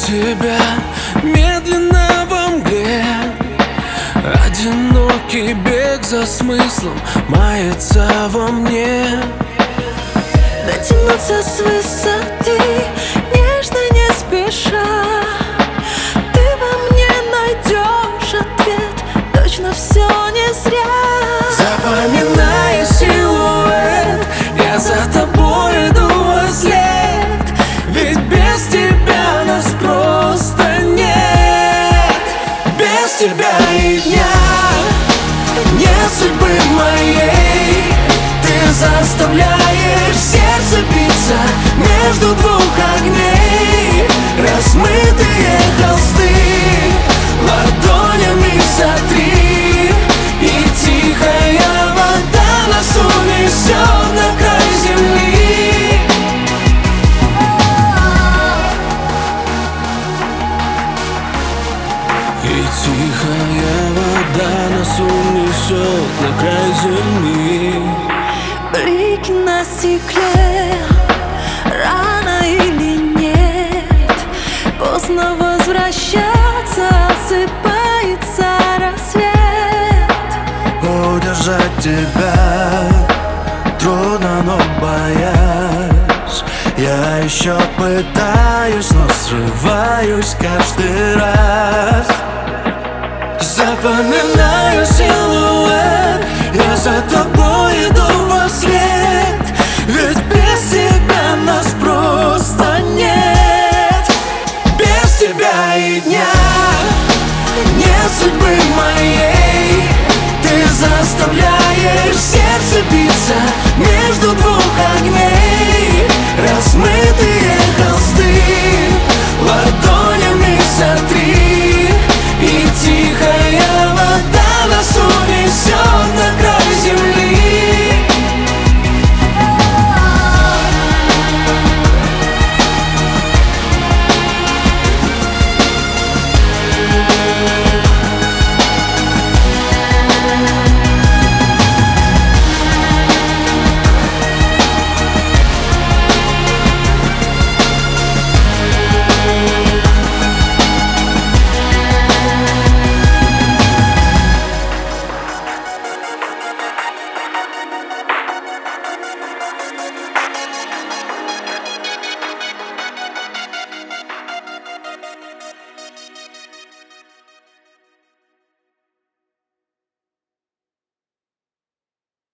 тебя медленно во мгле. Одинокий бег за смыслом мается во мне. Дотянуться с высоты, нежно, не спеша. Ты во мне найдешь ответ, точно все не зря. Запоминая силуэт, я за тобой иду вслед. Ведь без тебя нас просто нет. Без тебя и дня нет судьбы моей. Ты заставляешь сердце биться между двух огней. Размытые холсты ладонями сотри, и тихая вода нас унесет на край земли. И тихая вода нас унесет на край земли. Блики на стекле, рано или нет, поздно возвращаться, осыпается рассвет. Удержать тебя трудно, но боясь, я еще пытаюсь, но срываюсь каждый раз. Запоминаю силуэт, я за тобой